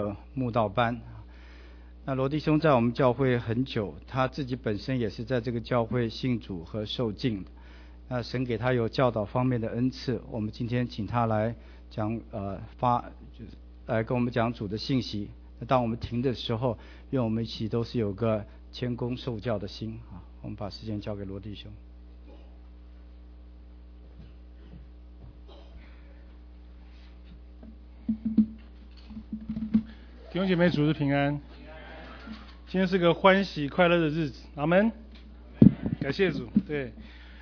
慕道班。那罗弟兄在我们教会很久，他自己本身也是在这个教会信主和受浸。那神给他有教导方面的恩赐，我们今天请他来讲来跟我们讲主的信息。那当我们停的时候，愿我们一起都是有个谦恭受教的心啊。我们把时间交给罗弟兄。 弟兄姐妹，主日平安。今天是个欢喜快乐的日子，阿们。感谢主。对，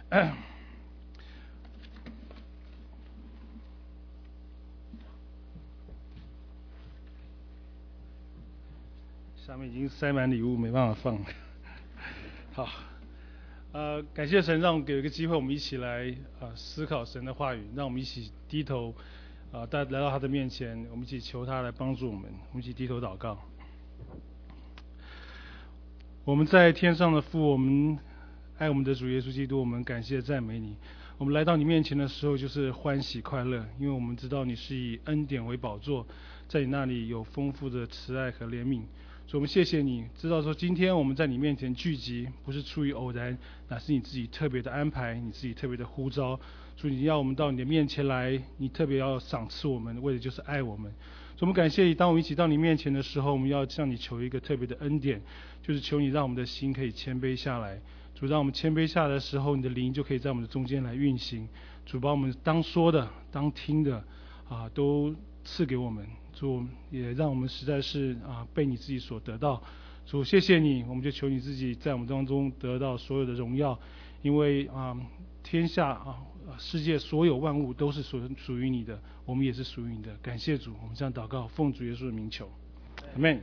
下面已经塞满礼物，没办法放。好，感谢神让我们给一个机会，我们一起来思考神的话语，让我们一起低头。来到他的面前，我们一起求他来帮助我们，我们一起低头祷告。我们在天上的父，我们爱我们的主耶稣基督，我们感谢赞美你。我们来到你面前的时候，就是欢喜快乐，因为我们知道你是以恩典为宝座，在你那里有丰富的慈爱和怜悯。所以我们谢谢你，知道说今天我们在你面前聚集，不是出于偶然，乃是你自己特别的安排，你自己特别的呼召。主，你要我们到你的面前来，你特别要赏赐我们，为的就是爱我们。所以我们感谢你，当我们一起到你面前的时候，我们要向你求一个特别的恩典，就是求你让我们的心可以谦卑下来。主，让我们谦卑下来的时候，你的灵就可以在我们的中间来运行。主，把我们当说的、当听的都赐给我们。主，也让我们实在是被你自己所得到。主，谢谢你，我们就求你自己在我们当中得到所有的荣耀，因为天下世界所有万物都是属于你的，我们也是属于你的。感谢主，我们这样祷告，奉主耶稣的名求，阿们。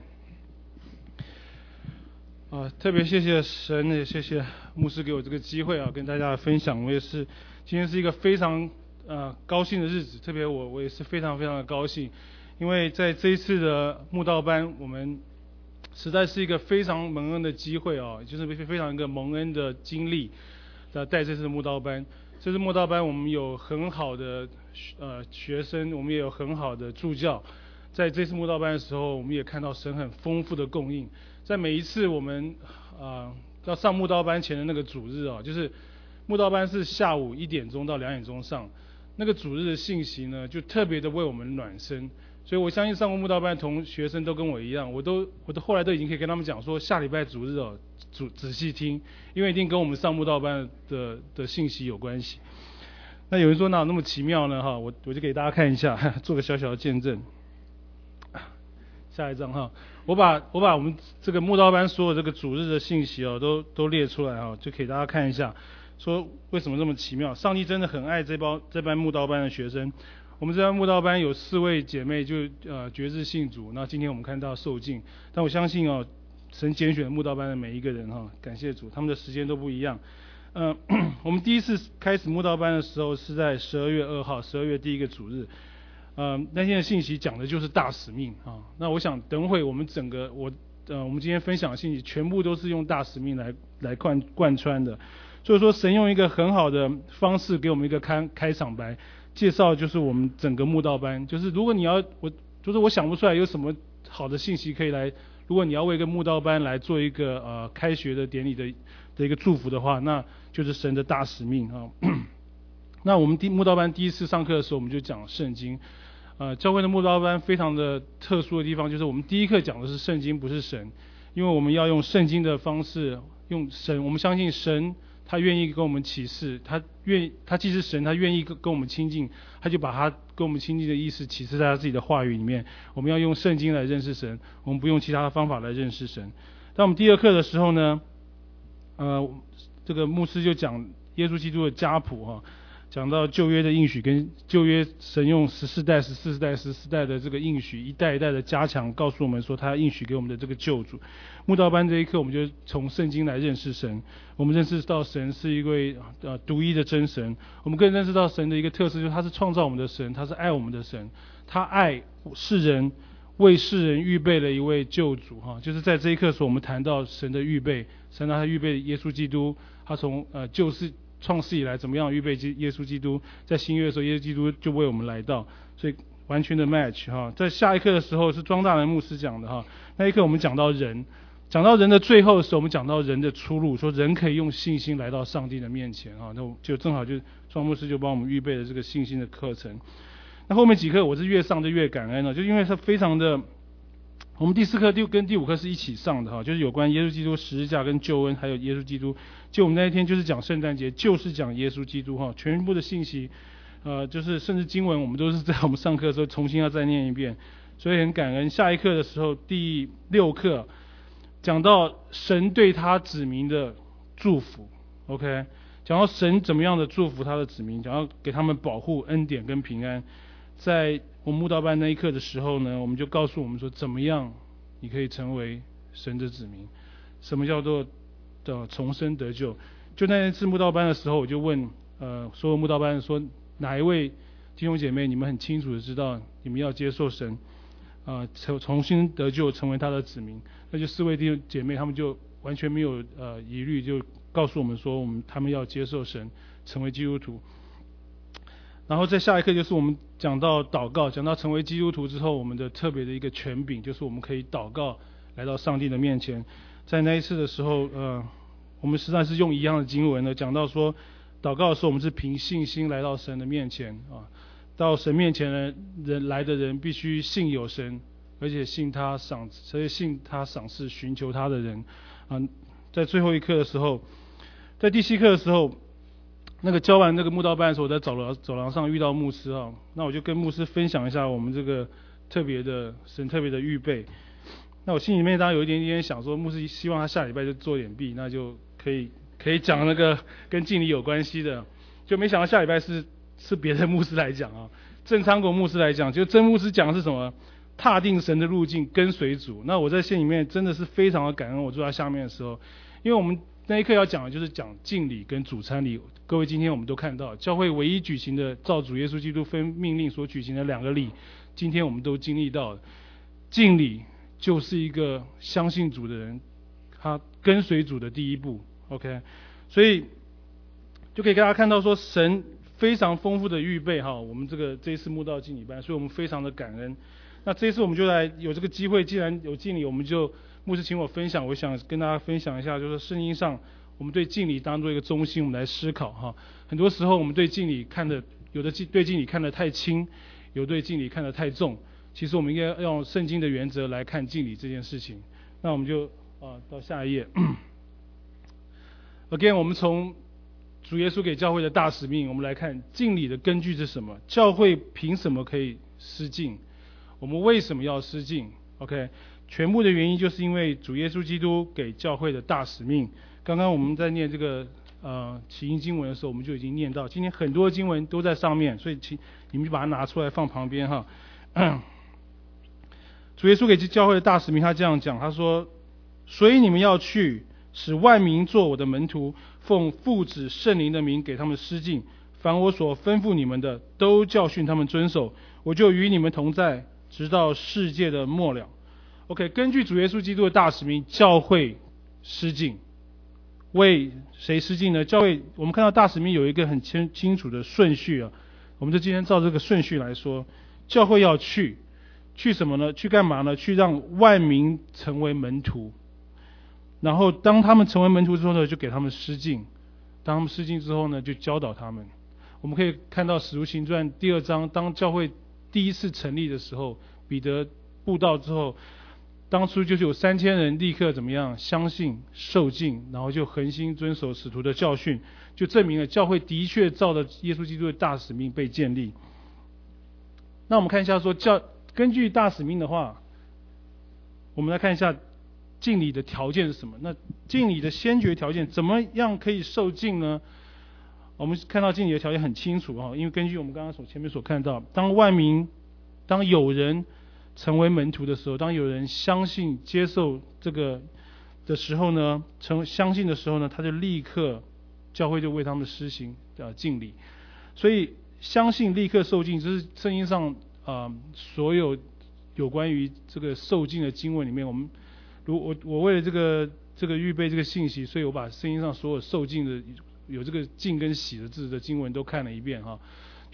特别谢谢神，也谢谢牧师给我这个机会跟大家分享。我也是今天是一个非常高兴的日子，特别我也是非常非常的高兴，因为在这一次的慕道班，我们实在是一个非常蒙恩的机会就是非常一个蒙恩的经历，带这次的慕道班。这次慕道班我们有很好的学生，我们也有很好的助教。在这次慕道班的时候，我们也看到神很丰富的供应。在每一次我们要上慕道班前的那个主日就是慕道班是下午1点钟到2点钟上，那个主日的信息呢，就特别的为我们暖身。所以我相信上过慕道班的同学生都跟我一样，我后来都已经可以跟他们讲说，下礼拜主日仔细听，因为一定跟我们上慕道班的信息有关系。那有人说哪有那么奇妙呢？我就给大家看一下，做个小小的见证。下一张我把我们这个慕道班所有这个主日的信息都列出来就给大家看一下，说为什么这么奇妙。上帝真的很爱这班慕道班的学生。我们这班慕道班有4位姐妹就决志信主，那今天我们看到受浸，但我相信神拣选慕道班的每一个人感谢主，他们的时间都不一样。我们第一次开始慕道班的时候是在12月2号，12月第一个主日。那天的信息讲的就是大使命那我想等会我们我们今天分享的信息全部都是用大使命来贯穿的。所以说神用一个很好的方式给我们一个开场白，介绍就是我们整个慕道班。就是如果我想不出来有什么好的信息可以来，如果你要为一个慕道班来做一个开学的典礼的一个祝福的话，那就是神的大使命那我们慕道班第一次上课的时候，我们就讲圣经。教会的慕道班非常的特殊的地方，就是我们第一课讲的是圣经，不是神，因为我们要用圣经的方式，用神，我们相信神，他愿意跟我们启示，他既是神，他愿意跟我们亲近，他就把他跟我们亲近的意思启示在他自己的话语里面。我们要用圣经来认识神，我们不用其他的方法来认识神。当我们第二课的时候呢，这个牧师就讲耶稣基督的家谱讲到旧约的应许跟旧约神用14代、14代、14代的这个应许，一代一代的加强，告诉我们说他应许给我们的这个救主。慕道班这一课，我们就从圣经来认识神，我们认识到神是一位独一的真神。我们更认识到神的一个特色，就是他是创造我们的神，他是爱我们的神，他爱世人，为世人预备了一位救主就是在这一课所我们谈到神的预备，神他预备耶稣基督，他从创世以来怎么样预备耶稣基督，在新约的时候耶稣基督就为我们来到。所以完全的 match 哈。在下一课的时候是庄大人牧师讲的哈，那一课我们讲到人的最后的时候，我们讲到人的出路，说人可以用信心来到上帝的面前哈，那就正好就庄牧师就帮我们预备了这个信心的课程。那后面几课我是越上就越感恩了，就因为它非常的，我们第4课跟第5课是一起上的哈，就是有关耶稣基督十字架跟救恩，还有耶稣基督。就我们那一天就是讲圣诞节，就是讲耶稣基督哈，全部的信息，就是甚至经文我们都是在我们上课的时候重新要再念一遍，所以很感恩。下一课的时候第6课讲到神对他子民的祝福 ，OK， 讲到神怎么样的祝福他的子民，讲到给他们保护、恩典跟平安。在我们慕道班那一课的时候呢，我们就告诉我们说，怎么样你可以成为神的子民，什么叫做的重生得救。就那一次慕道班的时候，我就问所有慕道班说，哪一位弟兄姐妹你们很清楚的知道你们要接受神重新得救成为他的子民？那就4位弟兄姐妹他们就完全没有疑虑，就告诉我们说他们要接受神成为基督徒。然后在下一课就是我们讲到祷告，讲到成为基督徒之后我们的特别的一个权柄，就是我们可以祷告来到上帝的面前。在那一次的时候我们实在是用一样的经文呢，讲到说祷告的时候我们是凭信心来到神的面前到神面前的人必须信有神，而且信他赏赐寻求他的人在最后一课的时候，在第7课的时候，那个教完那个慕道班的时候，我在走廊上遇到牧师那我就跟牧师分享一下我们这个神特别的预备。那我心里面当然有一点点想说，牧师希望他下礼拜就做点毕，那就可以讲那个跟敬礼有关系的，就没想到下礼拜是别的牧师来讲郑昌国牧师来讲，就曾牧师讲的是什么？踏定神的路径，跟随主。那我在心里面真的是非常的感恩，我坐在下面的时候，因为我们那一课要讲的就是讲敬礼跟主餐礼。各位今天我们都看到，教会唯一举行的照主耶稣基督分命令所举行的2个礼，今天我们都经历到了。敬礼就是一个相信主的人他跟随主的第一步 ，OK， 所以就可以给大家看到说神非常丰富的预备我们这一次慕道敬礼班，所以我们非常的感恩。那这一次我们就来有这个机会，既然有敬礼，我们就牧师请我分享，我想跟大家分享一下，就是圣经上我们对敬礼当作一个中心，我们来思考很多时候我们对敬礼有的对敬礼看得太轻，有对敬礼看得太重。其实我们应该用圣经的原则来看敬礼这件事情。那我们就到下一页。Again， 我们从主耶稣给教会的大使命，我们来看敬礼的根据是什么？教会凭什么可以施敬？我们为什么要施敬 ？OK， 全部的原因就是因为主耶稣基督给教会的大使命。刚刚我们在念这个起因经文的时候，我们就已经念到，今天很多经文都在上面，所以你们就把它拿出来放旁边主耶稣给教会的大使命，他这样讲，他说：所以你们要去，使万民做我的门徒，奉父子圣灵的名给他们施敬，凡我所吩咐你们的，都教训他们遵守，我就与你们同在，直到世界的末了。OK， 根据主耶稣基督的大使命，教会施敬。为谁施敬呢？教会我们看到大使命有一个很清楚的顺序我们就今天照这个顺序来说，教会要去什么呢？去干嘛呢？去让万民成为门徒。然后当他们成为门徒之后呢，就给他们施敬。当他们施敬之后呢，就教导他们。我们可以看到使徒行传第2章，当教会第一次成立的时候，彼得布道之后，当初就是有3000人立刻怎么样相信受敬，然后就恒心遵守使徒的教训，就证明了教会的确照着耶稣基督的大使命被建立。那我们看一下说根据大使命的话，我们来看一下敬礼的条件是什么。那敬礼的先决条件怎么样可以受敬呢？我们看到敬礼的条件很清楚因为根据我们刚刚前面所看到，当有人成为门徒的时候，当有人相信接受这个的时候呢，相信的时候呢，他就立刻教会就为他们施行敬礼。所以相信立刻受敬，这是圣经上所有关于这个受敬的经文里面，我为了这个预备这个信息，所以我把圣经上所有受敬的有这个敬跟喜的字的经文都看了一遍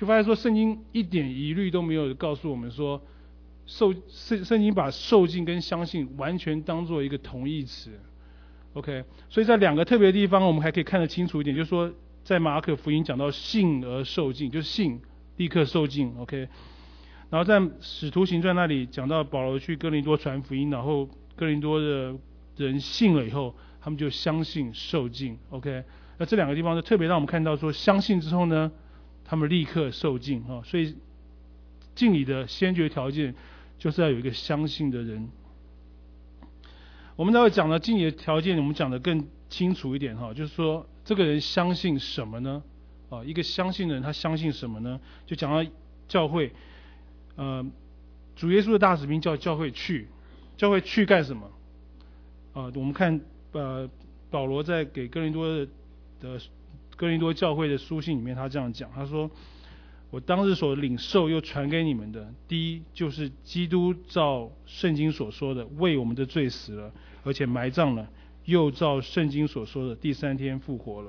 就发现说圣经一点疑虑都没有告诉我们说圣经把受尽跟相信完全当做一个同义词。OK， 所以在两个特别的地方我们还可以看得清楚一点，就是说在马可福音讲到信而受尽，就是信立刻受尽。 OK， 然后在使徒行传那里讲到保罗去哥林多传福音，然后哥林多的人信了以后，他们就相信受尽。 OK， 那这两个地方就特别让我们看到说相信之后呢，他们立刻受尽。所以敬礼的先决条件就是要有一个相信的人。我们待会讲的敬礼的条件我们讲的更清楚一点，就是说这个人相信什么呢？一个相信的人他相信什么呢？就讲到教会，主耶稣的大使命叫教会去干什么？我们看保罗在给哥林多教会的书信里面他这样讲，他说我当日所领受又传给你们的，第一就是基督照圣经所说的为我们的罪死了，而且埋葬了，又照圣经所说的第三天复活了。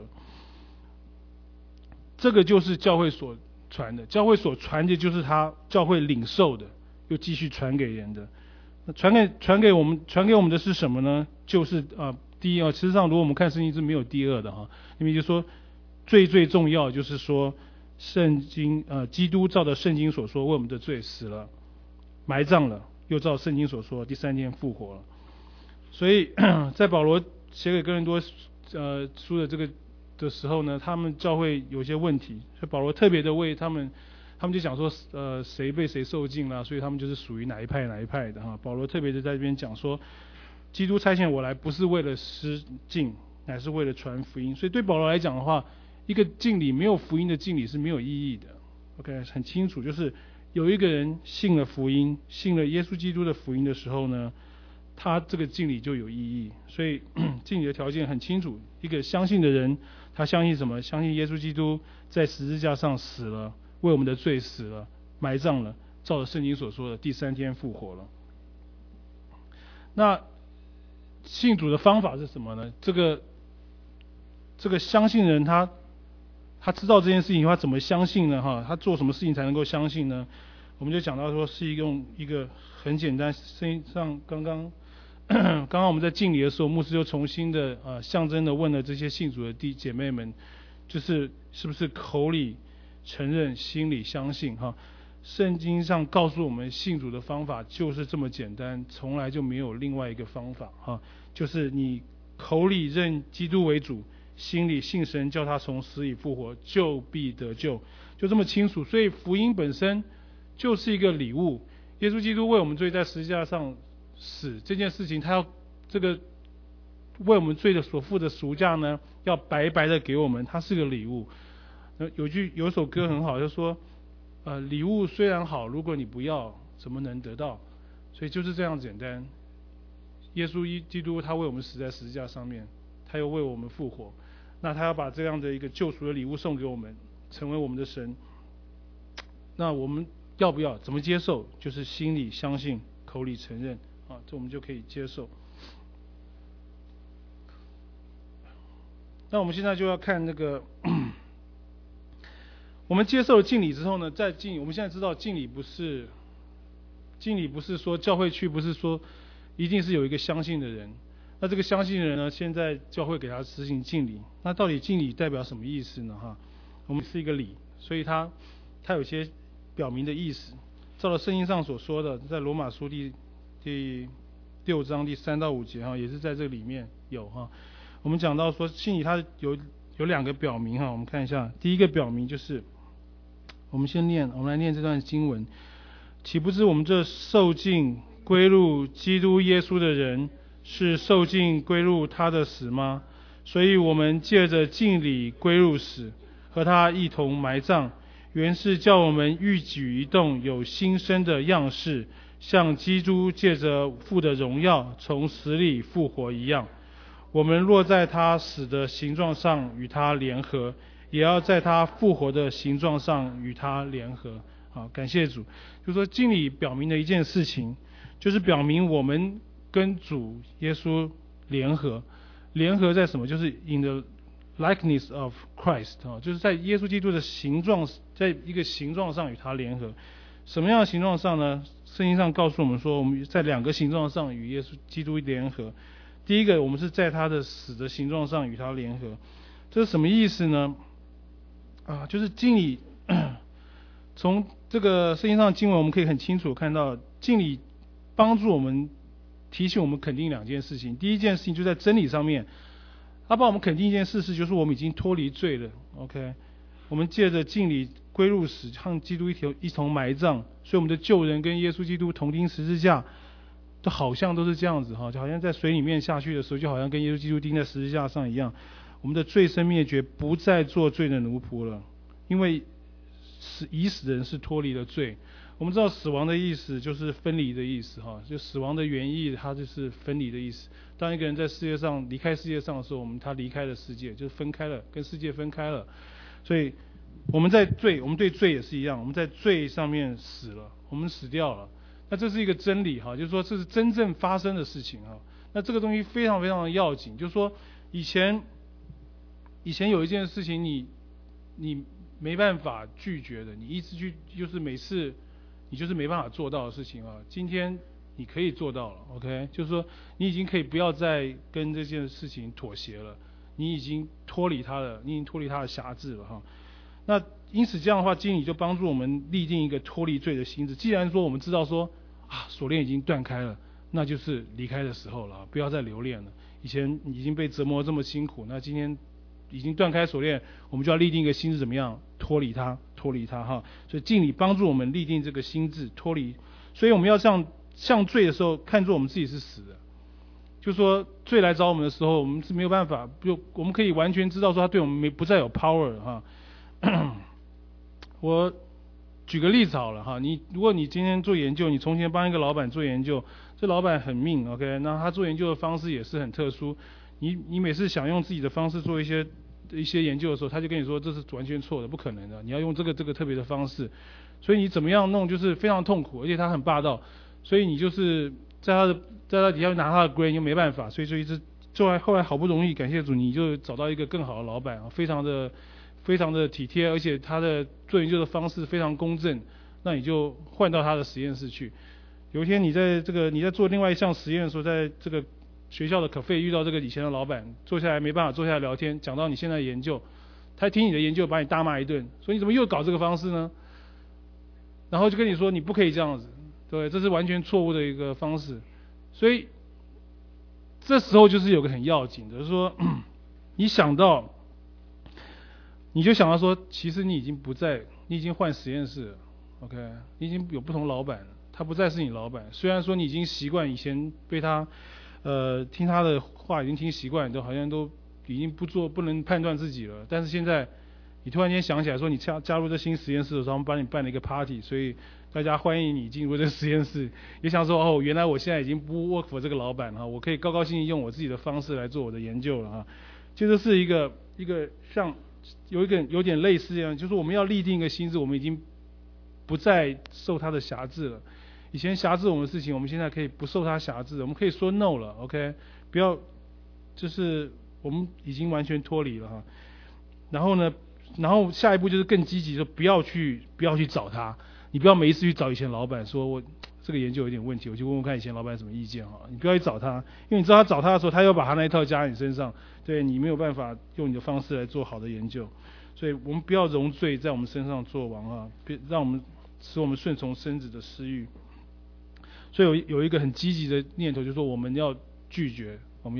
这个就是教会所传的，教会所传的就是他教会领受的，又继续传给人的。传给我们的是什么呢？就是第一实际上如果我们看圣经是没有第二的因为就说最重要就是说圣经基督照着圣经所说为我们的罪死了，埋葬了，又照圣经所说第三天复活了。所以在保罗写给哥林多书的这个的时候呢，他们教会有些问题，所以保罗特别的为他们就讲说谁被谁受尽啦，所以他们就是属于哪一派的保罗特别的在这边讲说，基督差遣我来不是为了施敬，乃是为了传福音。所以对保罗来讲的话，一个敬礼没有福音的敬礼是没有意义的。 OK， 很清楚，就是有一个人信了福音，信了耶稣基督的福音的时候呢，他这个敬礼就有意义。所以敬礼的条件很清楚，一个相信的人他相信什么？相信耶稣基督在十字架上死了，为我们的罪死了，埋葬了，照着圣经所说的第三天复活了。那信主的方法是什么呢？这个相信人他知道这件事情，他怎么相信呢？他做什么事情才能够相信呢？我们就讲到说是用一个很简单，像刚刚我们在敬礼的时候，牧师就重新的象征的问了这些信主的弟姐妹们，就是是不是口里承认，心里相信圣经上告诉我们信主的方法就是这么简单，从来就没有另外一个方法就是你口里认基督为主，心里信神叫他从死里复活，就必得救，就这么清楚。所以福音本身就是一个礼物，耶稣基督为我们罪在十字架上死这件事情，他要这个为我们罪的所付的赎价呢，要白白的给我们，它是个礼物。有首歌很好，就说礼物虽然好，如果你不要，怎么能得到？所以就是这样简单。耶稣基督他为我们死在十字架上面，他又为我们复活，那他要把这样的一个救赎的礼物送给我们，成为我们的神。那我们要不要？怎么接受？就是心里相信，口里承认这我们就可以接受。那我们现在就要看那个我们接受了敬礼之后呢，在敬礼，我们现在知道敬礼不是说教会去，不是说一定是有一个相信的人。那这个相信的人呢，现在教会给他实行敬礼。那到底敬礼代表什么意思呢？我们是一个礼，所以它有些表明的意思。照了圣经上所说的，在罗马书第6章第3到5节也是在这里面有我们讲到说敬礼它有两个表明我们看一下。第一个表明就是我们来念这段经文，岂不知我们这受尽归入基督耶稣的人，是受尽归入他的死吗？所以我们借着敬礼归入死，和他一同埋葬，原是叫我们一举一动有新生的样式，像基督借着父的荣耀从死里复活一样。我们若在他死的形状上与他联合，也要在他复活的形状上与他联合。好，感谢主。就是说敬礼表明的一件事情，就是表明我们跟主耶稣联合在什么？就是 in the likeness of Christ 就是在耶稣基督的形状，在一个形状上与他联合。什么样的形状上呢？圣经上告诉我们说，我们在2个形状上与耶稣基督联合。第一个，我们是在他的死的形状上与他联合。这是什么意思呢？就是敬礼，从这个圣经上的经文，我们可以很清楚看到，敬礼帮助我们提醒我们肯定2件事情。第一件事情就在真理上面，他帮我们肯定一件事实，就是我们已经脱离罪了。OK， 我们借着敬礼归入死，和基督一同埋葬，所以我们的旧人跟耶稣基督同钉十字架，就好像都是这样子就好像在水里面下去的时候，就好像跟耶稣基督钉在十字架上一样。我们的罪身灭绝，不再做罪的奴仆了，因为已死的人是脱离了罪。我们知道死亡的意思就是分离的意思就死亡的原意它就是分离的意思。当一个人在世界上离开世界上的时候，他离开了世界，就是分开了，跟世界分开了。所以我们对罪也是一样，我们在罪上面死了，我们死掉了。那这是一个真理就是说这是真正发生的事情那这个东西非常非常的要紧，就是说以前有一件事情你没办法拒绝的，你一直就是每次你就是没办法做到的事情今天你可以做到了 ，OK， 就是说你已经可以不要再跟这件事情妥协了，你已经脱离它了，你已经脱离它的辖制了那因此这样的话，经理就帮助我们立定一个脱离罪的心志。既然说我们知道说锁链已经断开了，那就是离开的时候了，不要再留恋了。以前已经被折磨这么辛苦，那今天已经断开锁链，我们就要立定一个心志，怎么样脱离它所以敬礼帮助我们立定这个心志，脱离。所以我们要像罪的时候，看作我们自己是死的，就是说罪来找我们的时候，我们是没有办法，我们可以完全知道说他对我们不再有 power 我举个例子好了如果你今天做研究，你从前帮一个老板做研究，这老板很命 OK， 那他做研究的方式也是很特殊，你每次想用自己的方式做一些研究的时候，他就跟你说这是完全错的，不可能的，你要用这个特别的方式，所以你怎么样弄就是非常痛苦，而且他很霸道，所以你就是在他底下拿他的 grade 又没办法，所以就一直后来好不容易感谢主，你就找到一个更好的老板非常的体贴，而且他的做研究的方式非常公正，那你就换到他的实验室去。有一天你在做另外一项实验的时候，在这个学校的可费遇到这个以前的老板，坐下来没办法坐下来聊天，讲到你现在的研究，他听你的研究把你大骂一顿，说你怎么又搞这个方式呢？然后就跟你说你不可以这样子，对，这是完全错误的一个方式。所以这时候就是有个很要紧的，就是说你就想到说，其实你已经换实验室了 ，OK， 你已经有不同老板了，他不再是你老板。虽然说你已经习惯以前被他听他的话已经听习惯，都好像都已经不能判断自己了，但是现在你突然间想起来说你加入这新实验室的时候，他们帮你办了一个 party， 所以大家欢迎你进入这个实验室，也想说原来我现在已经不 work for 这个老板我可以高高兴兴用我自己的方式来做我的研究了其实是一个像有点类似这样，就是我们要立定一个心志，我们已经不再受他的辖制了。以前辖制我们的事情，我们现在可以不受他辖制，我们可以说 no 了 ，OK， 不要，就是我们已经完全脱离了然后下一步就是更积极，说不要去找他，你不要每一次去找以前老板说我这个研究有点问题，我就问问看以前老板什么意见你不要去找他，因为你知道他找他的时候，他又把他那一套加在你身上，对你没有办法用你的方式来做好的研究，所以我们不要容罪在我们身上做王使我们顺从身子的私欲。所以有一个很积极的念头，就是说我们要拒绝。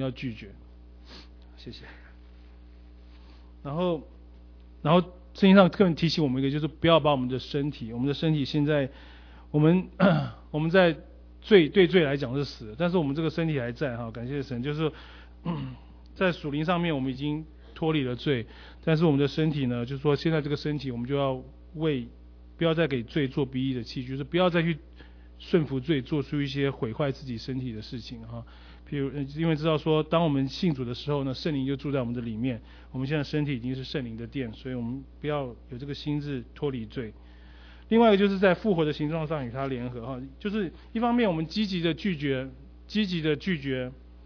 谢谢。然后圣经上特别提醒我们一个，就是不要把我们的身体现在我们在对罪来讲是死的，但是我们这个身体还在感谢神，就是在属灵上面我们已经脱离了罪，但是我们的身体呢，就是说现在这个身体我们就要不要再给罪做逼义的器具，就是不要再去顺服罪，做出一些毁坏自己身体的事情譬如因为知道说当我们信主的时候呢，圣灵就住在我们的里面，我们现在身体已经是圣灵的殿，所以我们不要有这个心志脱离罪。另外一个就是在复活的形状上与他联合就是一方面我们积极的拒绝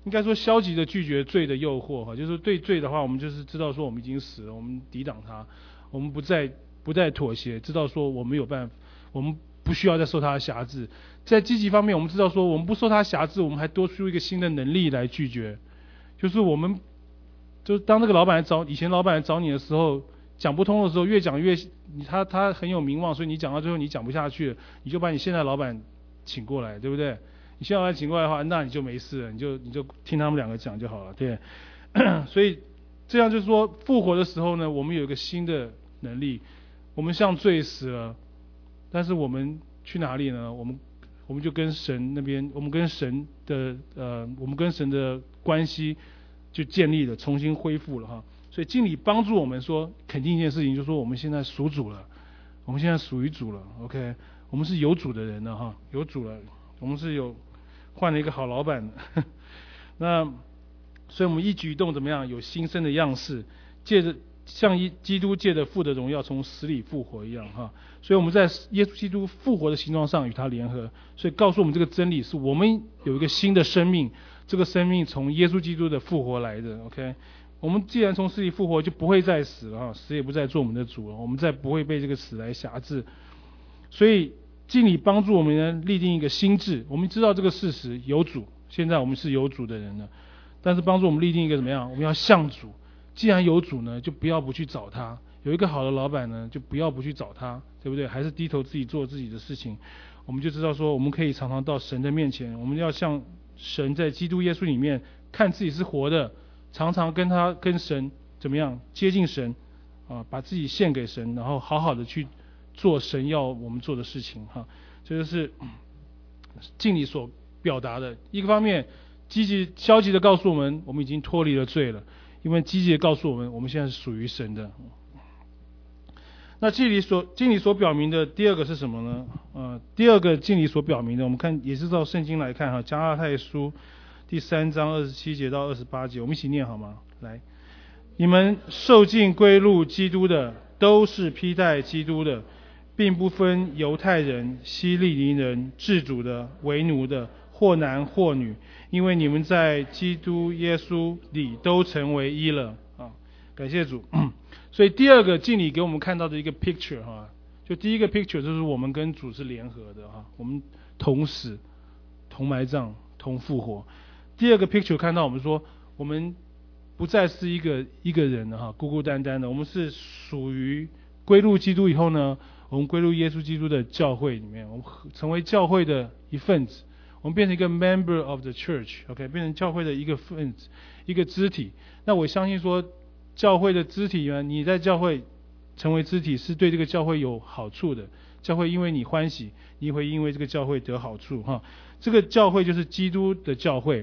应该说消极的拒绝罪的诱惑哈，就是对罪的话，我们就是知道说我们已经死了，我们抵挡它，我们不再妥协，知道说我们有办法，我们不需要再受它的辖制。在积极方面，我们知道说我们不受它辖制，我们还多出一个新的能力来拒绝，就是我们就是当那个以前老板来找你的时候，讲不通的时候，越讲越他很有名望，所以你讲到最后你讲不下去了，你就把你现在老板请过来，对不对？你现在老板请过来的话，那你就没事了，你就听他们两个讲就好了，对。所以这样就是说，复活的时候呢，我们有一个新的能力，我们向罪死了，但是我们去哪里呢？我们就跟神那边，我们跟神的关系就建立了，重新恢复了哈。所以敬礼帮助我们说肯定一件事情，就是说我们现在属主了，我们现在属于主了 ，OK， 我们是有主的人了哈，有主了，我们是换了一个好老板的。那所以我们一举一动怎么样？有新生的样式，借着像基督借着父的荣耀从死里复活一样哈。所以我们在耶稣基督复活的形状上与他联合，所以告诉我们这个真理是我们有一个新的生命，这个生命从耶稣基督的复活来的 ，OK。我们既然从死里复活，就不会再死了，死也不再做我们的主了，我们再不会被这个死来辖制。所以敬礼帮助我们呢立定一个心志，我们知道这个事实有主，现在我们是有主的人了，但是帮助我们立定一个怎么样？我们要向主，既然有主呢，就不去找他，有一个好的老板呢，就不去找他，对不对？还是低头自己做自己的事情。我们就知道说，我们可以常常到神的面前，我们要向神在基督耶稣里面看自己是活的，常常跟神怎么样接近神啊，把自己献给神，然后好好的去做神要我们做的事情哈。这就是敬礼所表达的。一个方面，消极的告诉我们，我们已经脱离了罪了；因为积极的告诉我们，我们现在是属于神的。那敬礼所表明的第二个是什么呢？第二个敬礼所表明的，我们看也是照圣经来看哈，加拉太书第3章27节到28节，我们一起念好吗？来，你们受尽归入基督的，都是披戴基督的，并不分犹太人、希利尼人、自主的、为奴的，或男或女，因为你们在基督耶稣里都成为一了啊！感谢主。所以第二个敬礼给我们看到的一个 picture 哈，就第一个 picture 就是我们跟主是联合的哈，我们同死、同埋葬、同复活。第二个 picture 看到我们说，我们不再是一个人哈，孤孤单单的，我们是属于归入基督以后呢，我们归入耶稣基督的教会里面，我们成为教会的一份子，我们变成一个 member of the church，OK， 变成教会的一个分子，一个肢体。那我相信说，教会的肢体呢，你在教会成为肢体是对这个教会有好处的，教会因为你欢喜，你会因为这个教会得好处哈。这个教会就是基督的教会。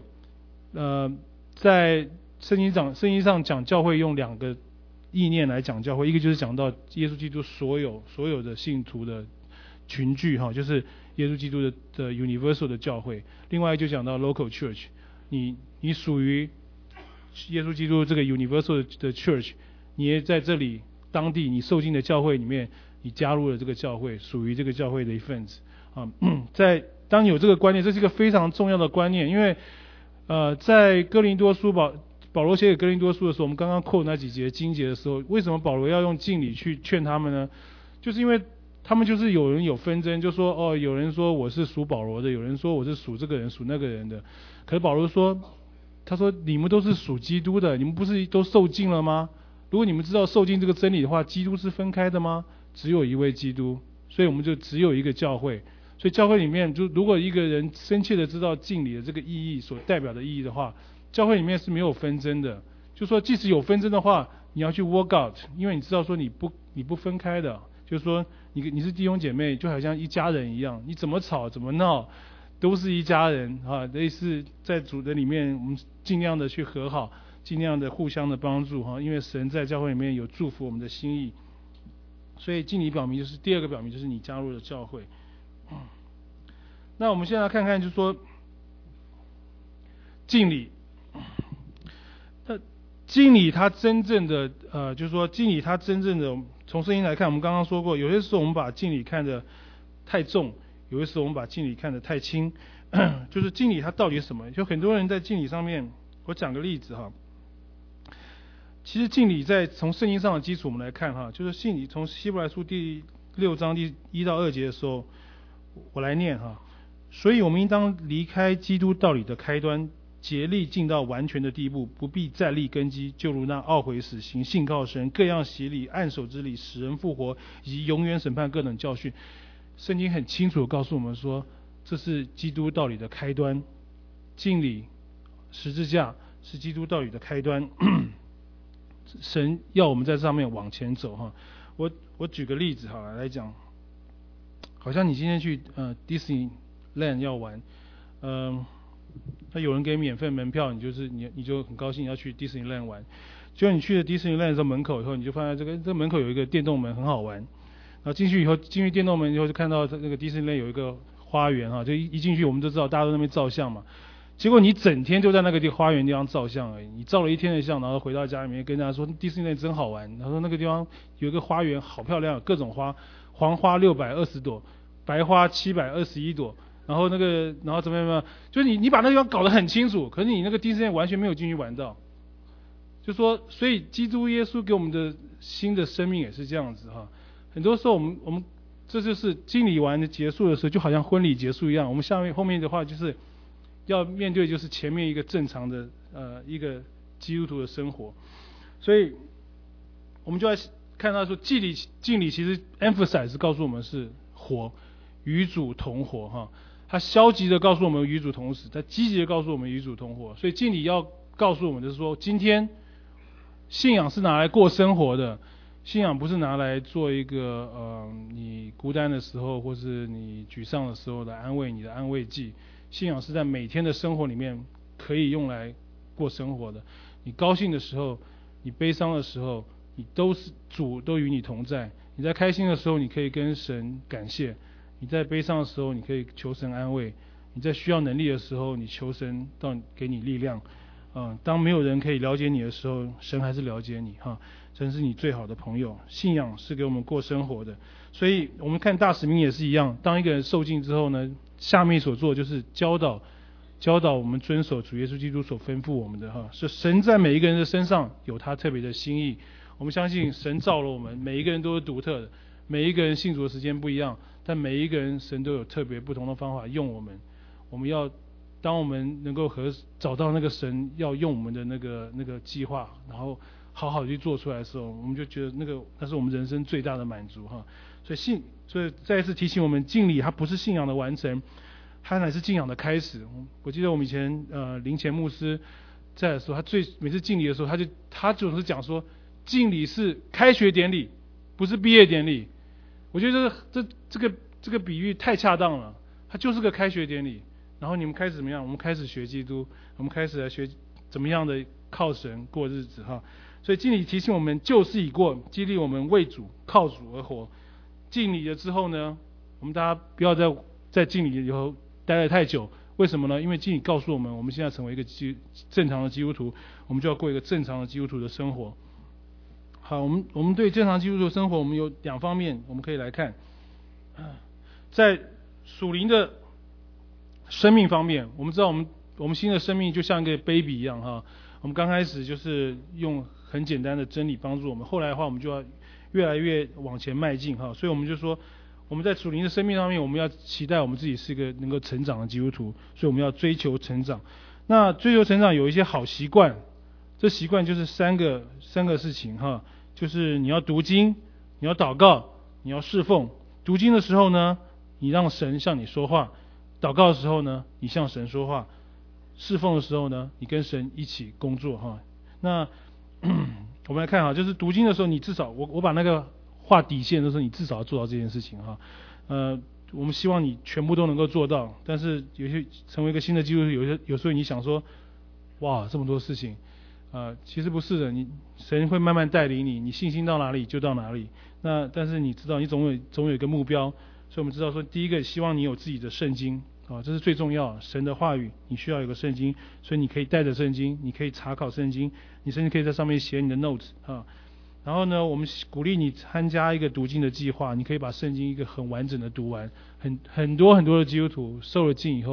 在圣经上讲教会用2个意念来讲教会，一个就是讲到耶稣基督所有的信徒的群聚哈，就是耶稣基督的 universal 的教会；另外就讲到 local church， 你属于耶稣基督这个 universal 的 church， 你也在这里当地你受浸的教会里面，你加入了这个教会，属于这个教会的一份子啊。当你有这个观念，这是一个非常重要的观念，因为在哥林多书保罗写给哥林多书的时候，我们刚刚quote那几节经节的时候，为什么保罗要用敬礼去劝他们呢？就是因为他们就是有人有纷争，就说有人说我是属保罗的，有人说我是属这个人属那个人的。可是保罗说，他说你们都是属基督的，你们不是都受浸了吗？如果你们知道受浸这个真理的话，基督是分开的吗？只有一位基督，所以我们就只有一个教会。所以教会里面，就如果一个人深切的知道敬礼的这个意义所代表的意义的话，教会里面是没有纷争的。就说即使有纷争的话，你要去 work out， 因为你知道说你不分开的，就是说你是弟兄姐妹，就好像一家人一样，你怎么吵怎么闹都是一家人啊。类似在主的里面，我们尽量的去和好，尽量的互相的帮助哈，因为神在教会里面有祝福我们的心意。所以敬礼表明就是第二个表明就是你加入了教会。那我们现在看看，就是说敬礼，敬礼它真正的就是说敬礼它真正的从圣经来看，我们刚刚说过，有些时候我们把敬礼看得太重，有些时候我们把敬礼看得太轻。 就是敬礼它到底是什么？就很多人在敬礼上面，我讲个例子哈。其实敬礼从圣经上的基础我们来看哈，就是敬礼从希伯来书第6章第1到2节的时候，我来念哈。所以我们应当离开基督道理的开端，竭力进到完全的地步，不必再立根基，就如那懊悔死刑、信靠神、各样洗礼、按手之礼、使人复活以及永远审判各等教训。圣经很清楚地告诉我们说，这是基督道理的开端，敬礼、十字架是基督道理的开端。神要我们在上面往前走哈。我举个例子好了来讲，好像你今天去Disneyland 要玩，那有人给免费门票，你就很高兴要去 Disneyland 玩。结果你去了 Disneyland 的门口以后，你就发现这门口有一个电动门很好玩。然后进去电动门以后，就看到那个 Disneyland 有一个花园哈，就一进去我们都知道大家都在那边照相嘛。结果你整天就在那个花园地方照相而已，你照了一天的相，然后回到家里面跟大家说Disneyland真好玩。他说那个地方有一个花园好漂亮，各种花，黄花620朵，白花721朵，然后怎么样，就是你把那个地方搞得很清楚，可是你那个Disneyland完全没有进去玩到。就说所以基督耶稣给我们的新的生命也是这样子哈。很多时候我们这就是敬礼完的结束的时候，就好像婚礼结束一样，我们后面的话就是要面对就是前面一个正常的一个基督徒的生活。所以我们就要看到说敬礼其实 emphasize 告诉我们是活，与主同活哈。他消极的告诉我们与主同死，他积极的告诉我们与主同活。所以敬礼要告诉我们就是说，今天信仰是拿来过生活的，信仰不是拿来做一个你孤单的时候或是你沮丧的时候的安慰你的安慰剂。信仰是在每天的生活里面可以用来过生活的。你高兴的时候，你悲伤的时候，你主都与你同在。你在开心的时候，你可以跟神感谢；你在悲伤的时候，你可以求神安慰；你在需要能力的时候，你求神给你力量。当没有人可以了解你的时候，神还是了解你哈，神是你最好的朋友。信仰是给我们过生活的，所以我们看大使命也是一样。当一个人受浸之后呢，下面所做就是教导我们遵守主耶稣基督所吩咐我们的哈。是神在每一个人的身上有他特别的心意。我们相信神造了我们，每一个人都是独特的，每一个人信主的时间不一样，但每一个人神都有特别不同的方法用我们。当我们能够找到那个神要用我们的那个计划，然后好好去做出来的时候，我们就觉得那是我们人生最大的满足哈。所以再一次提醒我们，敬礼它不是信仰的完成，它乃是敬仰的开始。我记得我们以前林前牧师在的时候，每次敬礼的时候，他总是讲说，敬礼是开学典礼，不是毕业典礼。我觉得这个比喻太恰当了，它就是个开学典礼。然后你们开始怎么样？我们开始学基督，我们开始来学怎么样的靠神过日子哈。所以敬礼提醒我们旧事已过，激励我们为主靠主而活。敬礼了之后呢，我们大家不要在敬礼以后待得太久。为什么呢？因为敬礼告诉我们，我们现在成为一个正常的基督徒，我们就要过一个正常的基督徒的生活。好，我们对正常基督徒的生活，我们有2方面我们可以来看。在属灵的生命方面，我们知道我们新的生命就像一个 baby 一样哈。我们刚开始就是用很简单的真理帮助我们，后来的话我们就要越来越往前迈进哈。所以我们就说，我们在属灵的生命上面，我们要期待我们自己是一个能够成长的基督徒，所以我们要追求成长。那追求成长有一些好习惯，这习惯就是三个事情哈，就是你要读经，你要祷告，你要侍奉。读经的时候呢，你让神向你说话；祷告的时候呢，你向神说话；侍奉的时候呢，你跟神一起工作哈。那我们来看哈，就是读经的时候，你至少我把那个画底线的时候，你至少要做到这件事情哈。我们希望你全部都能够做到，但是有些成为一个新的基督徒，有时候你想说，哇，这么多事情，其实不是的，神会慢慢带领你，你信心到哪里就到哪里。但是你知道，你总有一个目标，所以我们知道说，第一个希望你有自己的圣经这是最重要，神的话语你需要有个圣经，所以你可以带着圣经，你可以查考圣经，你甚至可以在上面写你的 notes 然后呢，我们鼓励你参加一个读经的计划，你可以把圣经一个很完整的读完。很多的基督徒受了浸以后，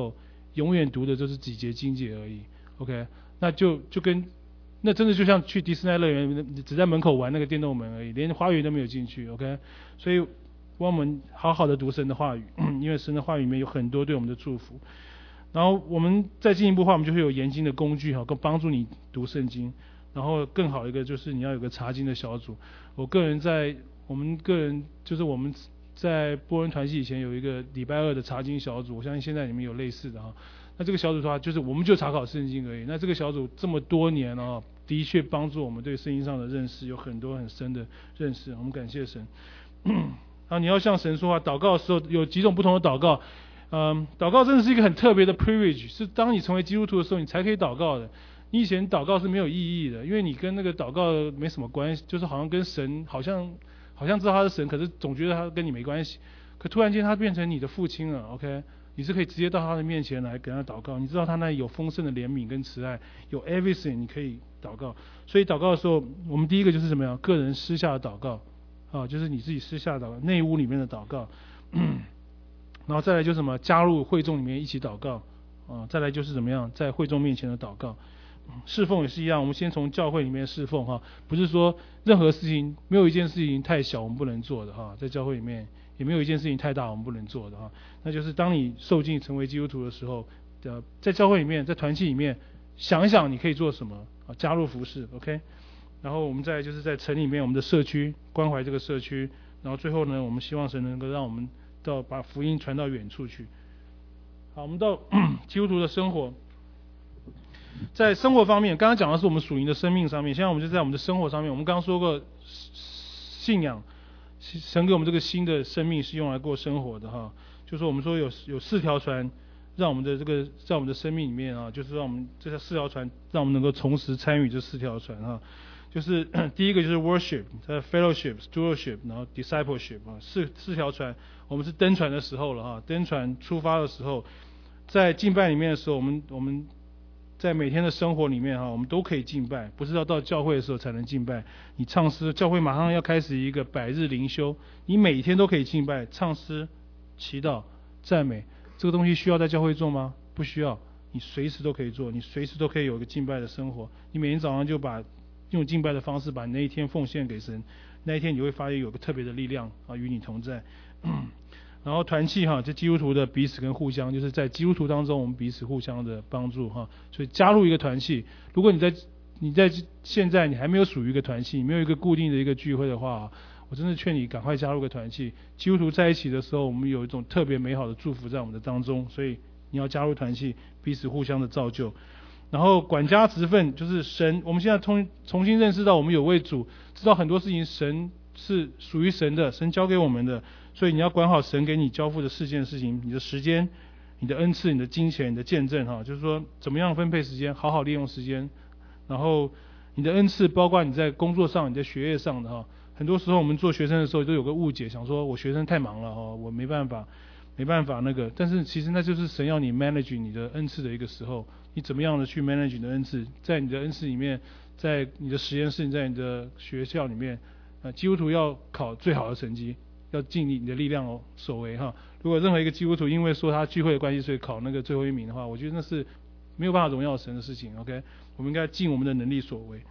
永远读的就是几节经节而已。OK， 那那真的就像去迪士尼乐园，只在门口玩那个电动门而已，连花园都没有进去。OK， 所以让我们好好的读神的话语，因为神的话语里面有很多对我们的祝福。然后我们再进一步的话，我们就会有研经的工具更帮助你读圣经。然后更好一个就是你要有个查经的小组。我们在波恩团契以前有一个礼拜二的查经小组，我相信现在你们有类似的那这个小组的话，就是我们就查考圣经而已。那这个小组这么多年的确帮助我们对圣经上的认识有很多很深的认识，我们感谢神。然后你要向神说话，祷告的时候有几种不同的祷告。祷告真的是一个很特别的 privilege， 是当你成为基督徒的时候你才可以祷告的。你以前祷告是没有意义的，因为你跟那个祷告没什么关系，就是好像跟神好像知道他是神，可是总觉得他跟你没关系。可突然间他变成你的父亲了 ，OK， 你是可以直接到他的面前来跟他祷告。你知道他那里有丰盛的怜悯跟慈爱，有 everything 你可以祷告。所以祷告的时候，我们第一个就是什么呀？个人私下的祷告就是你自己私下的祷告，内屋里面的祷告。然后再来就是什么？加入会众里面一起祷告再来就是怎么样？在会众面前的祷告。侍奉也是一样，我们先从教会里面侍奉不是说任何事情没有一件事情太小我们不能做的在教会里面也没有一件事情太大我们不能做的那就是当你受浸成为基督徒的时候在教会里面，在团契里面想一想你可以做什么加入服事 OK。 然后我们再来就是在城里面我们的社区关怀这个社区，然后最后呢我们希望神能够让我们把福音传到远处去。好，我们到基督徒的生活。在生活方面，刚刚讲的是我们属灵的生命上面，现在我们就在我们的生活上面。我们刚刚说过信仰，神给我们这个新的生命是用来过生活的就是我们说有4条船让我们的在我们的生命里面就是让我们这4条船让我们能够同时参与这4条船就是第一个就是 worship， fellowship， stewardship， 然后 discipleship 四条船。我们是登船的时候了登船出发的时候，在敬拜里面的时候，我们在每天的生活里面我们都可以敬拜，不是要到教会的时候才能敬拜。你唱诗，教会马上要开始一个100日灵修，你每天都可以敬拜、唱诗、祈祷、赞美。这个东西需要在教会做吗？不需要，你随时都可以做，你随时都可以有一个敬拜的生活。你每天早上就用敬拜的方式把你那一天奉献给神，那一天你会发现有个特别的力量与你同在。然后团契这基督徒的彼此跟互相，就是在基督徒当中我们彼此互相的帮助所以加入一个团契，如果你在现在你还没有属于一个团契，没有一个固定的一个聚会的话我真的劝你赶快加入个团契。基督徒在一起的时候，我们有一种特别美好的祝福在我们的当中，所以你要加入团契，彼此互相的造就。然后管家职分就是神，我们现在重新认识到我们有位主，知道很多事情神是属于神的，神交给我们的，所以你要管好神给你交付的事情，你的时间、你的恩赐、你的金钱、你的见证就是说怎么样分配时间，好好利用时间。然后你的恩赐包括你在工作上、你在学业上的很多时候我们做学生的时候都有个误解，想说我学生太忙了我没办法那个，但是其实那就是神要你 manage 你的恩赐的一个时候，你怎么样的去 manage 你的恩赐，在你的恩赐里面，在你的实验室，在你的学校里面基督徒要考最好的成绩，要尽你的力量所为如果任何一个基督徒因为说他聚会的关系所以考那个最后1名的话，我觉得那是没有办法荣耀神的事情 OK。 我们应该尽我们的能力所为。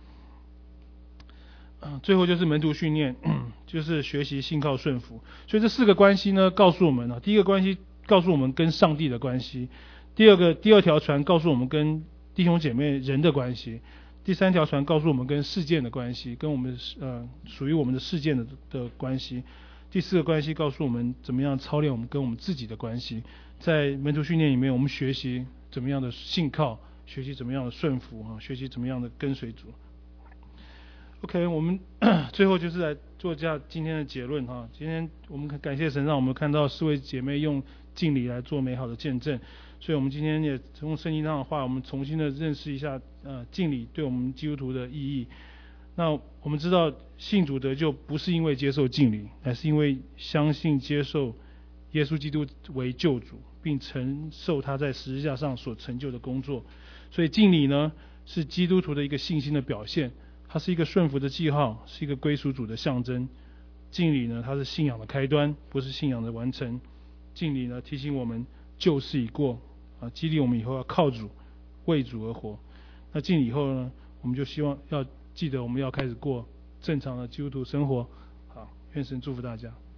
最后就是门徒训练，就是学习信靠顺服。所以这4个关系呢告诉我们第一个关系告诉我们跟上帝的关系，第二条船告诉我们跟弟兄姐妹人的关系，第3条船告诉我们跟事件的关系，跟我们属于我们的事件的关系，第4个关系告诉我们怎么样操练我们跟我们自己的关系。在门徒训练里面，我们学习怎么样的信靠，学习怎么样的顺服学习怎么样的跟随主。OK， 我们最后就是来做下今天的结论今天我们感谢神，让我们看到4位姐妹用敬礼来做美好的见证。所以我们今天也从圣经上的话，我们重新的认识一下敬礼对我们基督徒的意义。那我们知道信主得救不是因为接受敬礼，乃是因为相信接受耶稣基督为救主，并承受他在十字架上所成就的工作。所以敬礼呢是基督徒的一个信心的表现，它是一个顺服的记号，是一个归属主的象征。敬礼呢它是信仰的开端，不是信仰的完成。敬礼呢提醒我们旧事已过激励我们以后要靠主、为主而活。那进以后呢，我们就希望要记得我们要开始过正常的基督徒生活。好，愿神祝福大家。